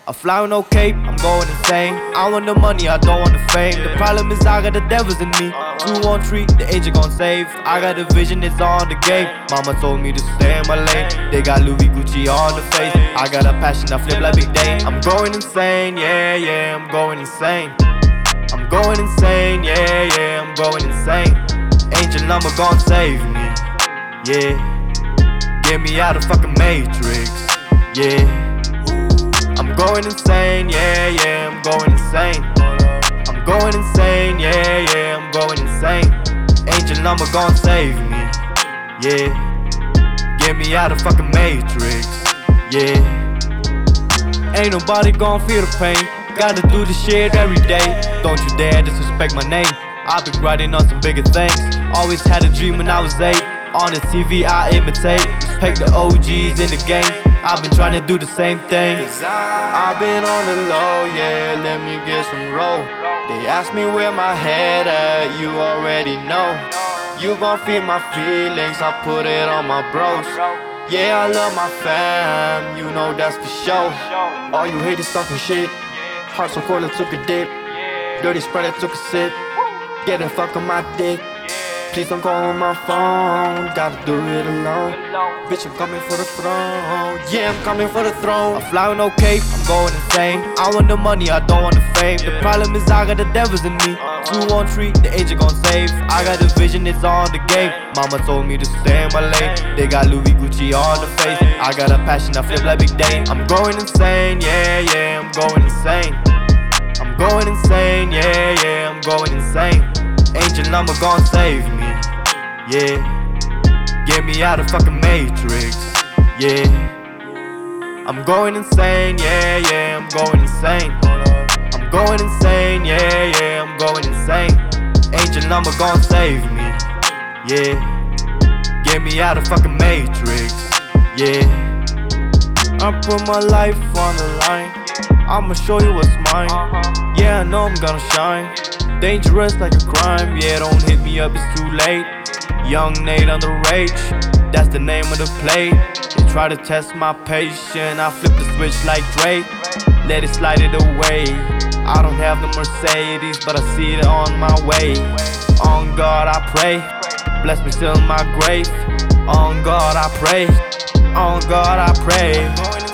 I fly with no cape, I'm going insane. I want the money, I don't want the fame. The problem is I got the devils in me. 2 on 3, the angel gon' save. I got a vision, it's on the game. Mama told me to stay in my lane. They got Louis Gucci on the face. I got a passion, I flip like Big Dane. I'm going insane, yeah, yeah, I'm going insane. I'm going insane, yeah, yeah, I'm going insane. Angel number gon' save me, yeah. Get me out of fucking Matrix, yeah. I'm going insane, yeah, yeah, I'm going insane. I'm going insane, yeah, yeah, I'm going insane. Angel number gon' save me, yeah. Get me out of fucking Matrix, yeah. Ain't nobody gon' feel the pain. Gotta do this shit every day. Don't you dare disrespect my name. I've been grinding on some bigger things. Always had a dream when I was 8. On the TV I imitate. Respect the OGs in the game. I've been trying to do the same thing. I've been on the low, yeah, let me get some roll. They ask me where my head at, you already know. You gon' feel my feelings, I put it on my bros. Yeah, I love my fam, you know that's for sure. All you haters talking shit. Heart so cold I took a dip. Dirty Sprite I took a sip. Get the fuck on my dick. Please don't call on my phone, gotta do it alone. Bitch, I'm coming for the throne. Yeah, I'm coming for the throne. I fly with no cape, I'm going insane. I want the money, I don't want the fame. The problem is I got the devils in me. 2 on 3, the angel gon' save. I got the vision, it's on the game. Mama told me to stay in my lane. They got Louis Gucci on the face. I got a passion, I flip like Big Dane. I'm going insane, yeah, yeah, I'm going insane. I'm going insane, yeah, yeah, I'm going insane. Angel number gon' save me, yeah. Get me out of fucking Matrix, yeah. I'm going insane, yeah, yeah, I'm going insane. I'm going insane, yeah, yeah, I'm going insane. Angel number gon' save me, yeah. Get me out of fucking Matrix, yeah. I put my life on the line. I'ma show you what's mine. Yeah, I know I'm gonna shine. Dangerous like a crime, yeah, don't hit me up, it's too late. Young Nate on the rage, that's the name of the play. They try to test my patience, I flip the switch like Drake. Let it slide it away. I don't have the Mercedes, but I see it on my way. On God I pray, bless me till my grave. On God I pray, on God I pray.